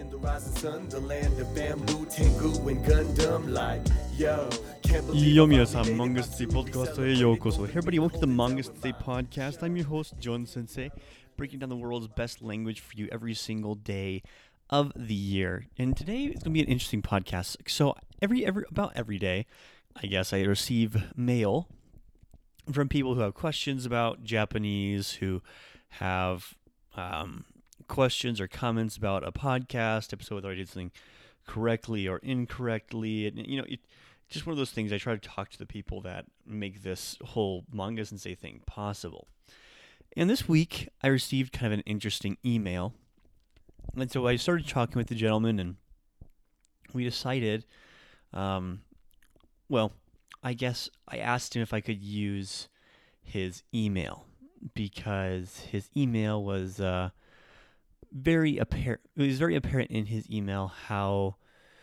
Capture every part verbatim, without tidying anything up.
in the rising sun, the land of bamboo, Tengu, and Gundam, like, yo, can't believe よ皆さん、Manga Sensei Podcast へようこそ. Hey everybody, welcome to the Manga Sensei Podcast. I'm your host, John Sensei, breaking down the world's best language for you every single day of the year. And today it's going to be an interesting podcast. So every every about every day, I guess, I receive mail from people who have questions about Japanese, who have um, questions or comments about a podcast episode, whether I did something correctly or incorrectly. And, you know, it, just one of those things. I try to talk to the people that make this whole Manga Sensei thing possible. And this week, I received kind of an interesting email. And so I started talking with the gentleman, and we decided, um, well, I guess I asked him if I could use his email, because his email was uh, very apparent. It was very apparent in his email how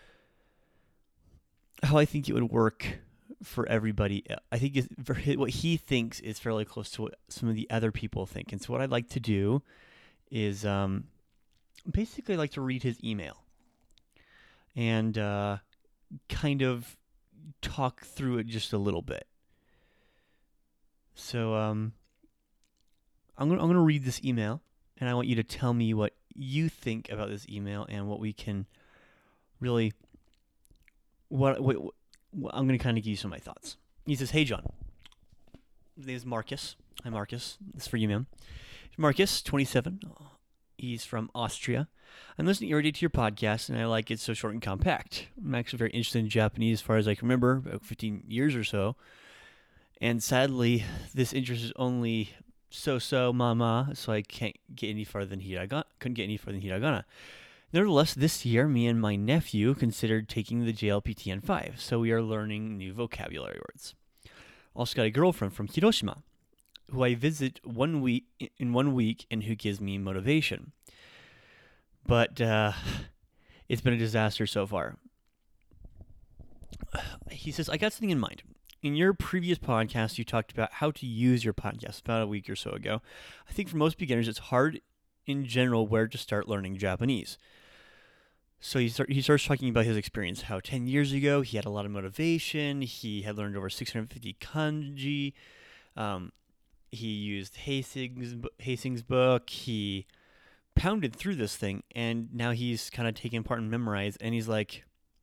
how I think it would work for everybody. I think it's, for his, what he thinks is fairly close to what some of the other people think. And so what I'd like to do is um, basically I'd like to read his email and uh, kind of talk through it just a little bit. So um, I'm gonna I'm gonna read this email, and I want you to tell me what you think about this email and what we can really what, what, what I'm gonna kind of give you some of my thoughts. He says, "Hey John, his name is Marcus. Hi Marcus. This is for you, man. Marcus, twenty-seven. He's from Austria. I'm listening every day to your podcast, and I like it so short and compact. I'm actually very interested in Japanese as far as I can remember, about fifteen years or so. And sadly, this interest is only so-so mama, so I can't get any farther than hiragana. Couldn't get any farther than hiragana. Nevertheless, this year, me and my nephew considered taking the J L P T N five, so we are learning new vocabulary words. Also got a girlfriend from Hiroshima, who I visit one week in one week and who gives me motivation. But uh, it's been a disaster so far." He says, "I got something in mind. In your previous podcast, you talked about how to use your podcast about a week or so ago. I think for most beginners, it's hard in general where to start learning Japanese." So he, start, he starts talking about his experience, how ten years ago he had a lot of motivation. He had learned over six hundred fifty kanji. Um, he used Heising's, Heising's book. He pounded through this thing, and now he's kind of taking part in Memorize, and he's like,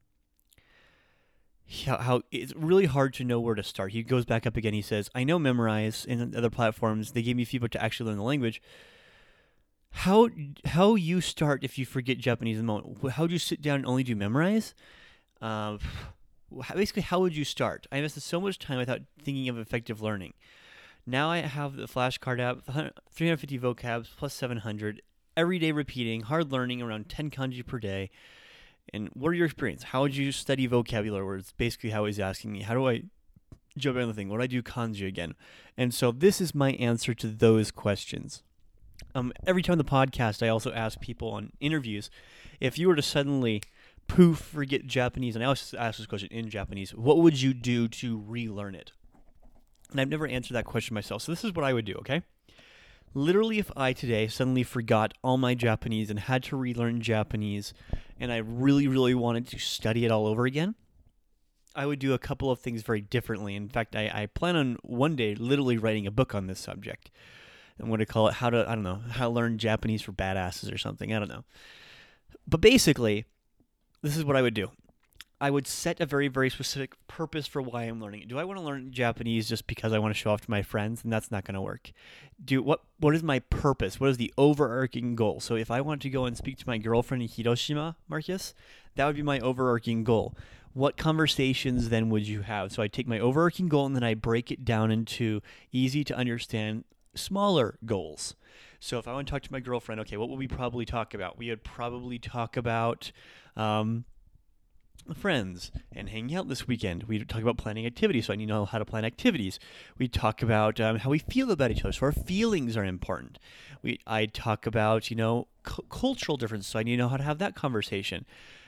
how, how it's really hard to know where to start. He goes back up again. He says, "I know Memorize and other platforms, they gave me feedback to actually learn the language. How how you start if you forget Japanese in the moment? How do you sit down and only do Memorize? Uh, basically, how would you start? I invested so much time without thinking of effective learning. Now I have the flashcard app, three hundred fifty vocabs plus seven hundred, every day repeating, hard learning, around ten kanji per day. And what are your experience? How would you study vocabulary words?" Basically how he's asking me, how do I jump on the thing? What do I do kanji again? And so this is my answer to those questions. Um, every time on the podcast, I also ask people on interviews, if you were to suddenly poof forget Japanese, and I always ask this question in Japanese, what would you do to relearn it? And I've never answered that question myself. So this is what I would do, okay? Literally, if I today suddenly forgot all my Japanese and had to relearn Japanese, and I really, really wanted to study it all over again, I would do a couple of things very differently. In fact, I, I plan on one day literally writing a book on this subject. I'm going to call it how to, I don't know, how to learn Japanese for badasses or something. I don't know. But basically, this is what I would do. I would set a very, very specific purpose for why I'm learning it. Do I want to learn Japanese just because I want to show off to my friends? And that's not going to work. Do what? What is my purpose? What is the overarching goal? So if I want to go and speak to my girlfriend in Hiroshima, Marcus, that would be my overarching goal. What conversations then would you have? So I take my overarching goal and then I break it down into easy to understand smaller goals. So if I want to talk to my girlfriend, okay, what would we probably talk about? We would probably talk about um, friends and hanging out this weekend. We talk about planning activities, so I need to know how to plan activities. We talk about um, how we feel about each other, so our feelings are important. We I talk about, you know, c- cultural differences, so I need to know how to have that conversation.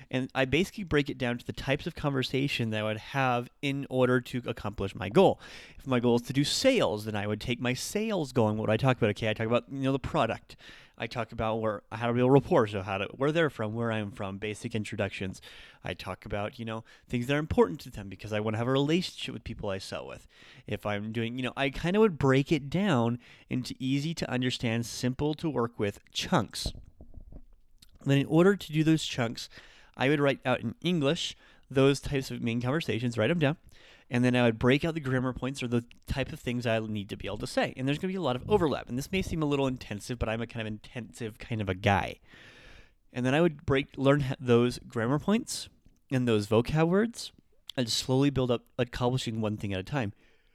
And I basically break it down to the types of conversation that I would have in order to accomplish my goal. If my goal is to do sales, then I would take my sales going. What would I talk about? Okay, I talk about, you know, the product. I talk about where how to build rapport, so how to where they're from, where I'm from, basic introductions. I talk about, you know, things that are important to them because I want to have a relationship with people I sell with. If I'm doing, you know, I kind of would break it down into easy to understand, simple to work with chunks. Then in order to do those chunks, I would write out in English those types of main conversations, write them down, and then I would break out the grammar points or the type of things I need to be able to say. And there's going to be a lot of overlap. And this may seem a little intensive, but I'm a kind of intensive kind of a guy. And then I would break, learn those grammar points and those vocab words and slowly build up accomplishing one thing at a time.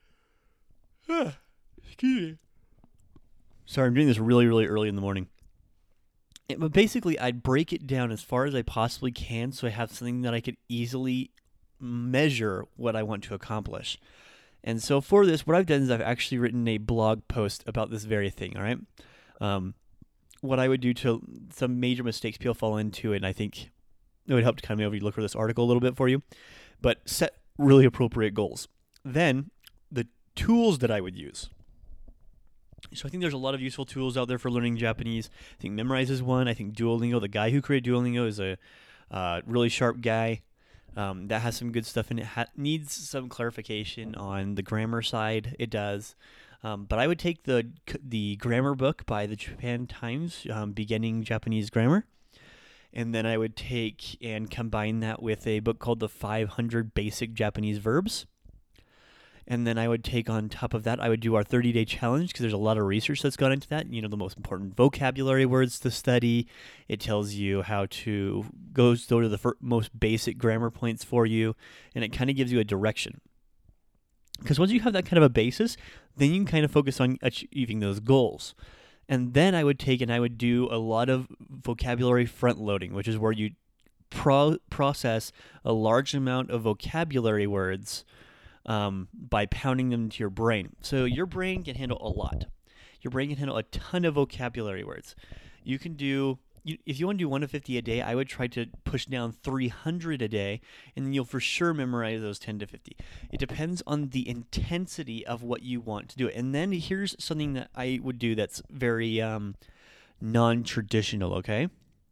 Excuse me. Sorry, I'm doing this really, really early in the morning. It, but basically, I'd break it down as far as I possibly can so I have something that I could easily measure what I want to accomplish. And so for this, what I've done is I've actually written a blog post about this very thing, all right? Um, what I would do to some major mistakes people fall into, and I think it would help to kind of maybe look for this article a little bit for you, but set really appropriate goals. Then the tools that I would use. So I think there's a lot of useful tools out there for learning Japanese. I think Memrise is one. I think Duolingo, the guy who created Duolingo, is a uh, really sharp guy. Um, that has some good stuff in it. Ha- needs some clarification on the grammar side. It does. Um, but I would take the the grammar book by the Japan Times, um, Beginning Japanese Grammar. And then I would take and combine that with a book called The five hundred Basic Japanese Verbs. And then I would take on top of that, I would do our thirty-day challenge because there's a lot of research that's gone into that. You know, the most important vocabulary words to study. It tells you how to go, go to the fir- most basic grammar points for you, and it kind of gives you a direction. Because once you have that kind of a basis, then you can kind of focus on achieving those goals. And then I would take and I would do a lot of vocabulary front loading, which is where you pro- process a large amount of vocabulary words Um, by pounding them into your brain. So your brain can handle a lot. Your brain can handle a ton of vocabulary words. You can do, you, if you want to do one to fifty a day, I would try to push down three hundred a day, and then you'll for sure memorize those ten to fifty. It depends on the intensity of what you want to do. And then here's something that I would do that's very um, non-traditional, okay?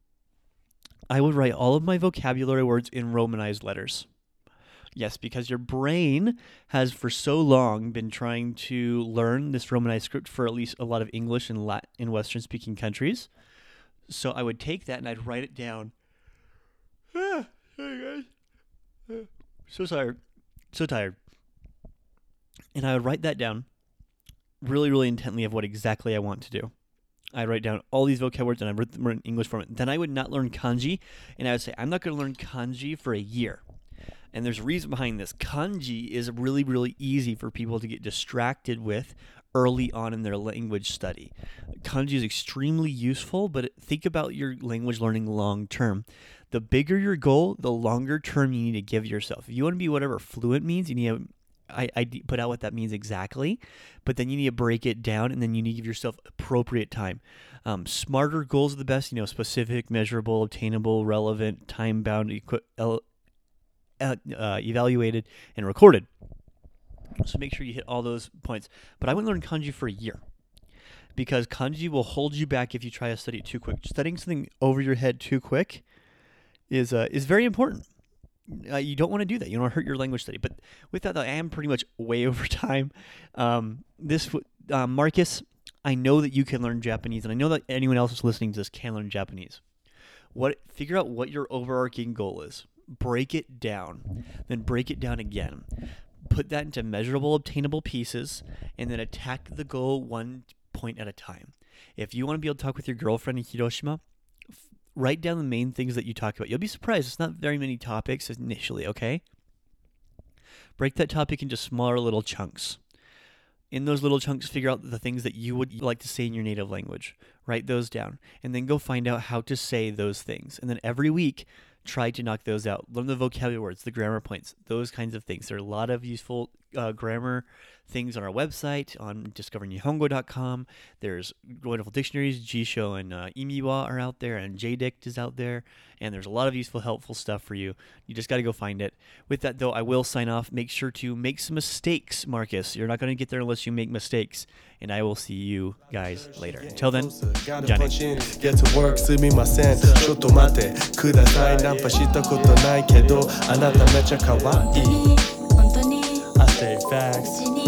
I would write all of my vocabulary words in Romanized letters. Yes, because your brain has for so long been trying to learn this Romanized script for at least a lot of English in Latin, in Western-speaking countries. So I would take that and I'd write it down. Ah, sorry guys. Ah, so tired. So tired. And I would write that down really, really intently of what exactly I want to do. I'd write down all these vocab words and I'd write them in English format. Then I would not learn kanji, and I would say, I'm not going to learn kanji for a year. And there's a reason behind this. Kanji is really, really easy for people to get distracted with early on in their language study. Kanji is extremely useful, but think about your language learning long term. The bigger your goal, the longer term you need to give yourself. If you want to be whatever fluent means, you need to, I, I put out what that means exactly, but then you need to break it down, and then you need to give yourself appropriate time. Um, smarter goals are the best, you know, specific, measurable, obtainable, relevant, time-bound, equi- Uh, uh, evaluated and recorded. So make sure you hit all those points. But I wouldn't learn kanji for a year because kanji will hold you back if you try to study it too quick. Studying something over your head too quick is uh, is very important. Uh, you don't want to do that. You don't want to hurt your language study. But with that, though, I am pretty much way over time. Um, this uh, Marcus, I know that you can learn Japanese, and I know that anyone else who's listening to this can learn Japanese. What? Figure out what your overarching goal is. Break it down, then break it down again. Put that into measurable, obtainable pieces, and then attack the goal one point at a time. If you want to be able to talk with your girlfriend in Hiroshima, f- write down the main things that you talk about. You'll be surprised. It's not very many topics initially, okay? Break that topic into smaller little chunks. In those little chunks, figure out the things that you would like to say in your native language. Write those down, and then go find out how to say those things. And then every week, try to knock those out. Learn the vocabulary words, the grammar points, those kinds of things. There are a lot of useful uh, grammar things on our website on discover nihongo dot com. There's wonderful dictionaries. Jisho and uh, Imiwa are out there, and J D I C T is out there, and there's a lot of useful, helpful stuff for you. You just got to go find it. With that, though, I will sign off. Make sure to make some mistakes, Marcus. You're not going to get there unless you make mistakes, and I will see you guys later. Until then,じゃあね。 Get to work すみませんちょっと待ってくださいナンパしたことないけどあなためちゃ可愛い本当に I say facts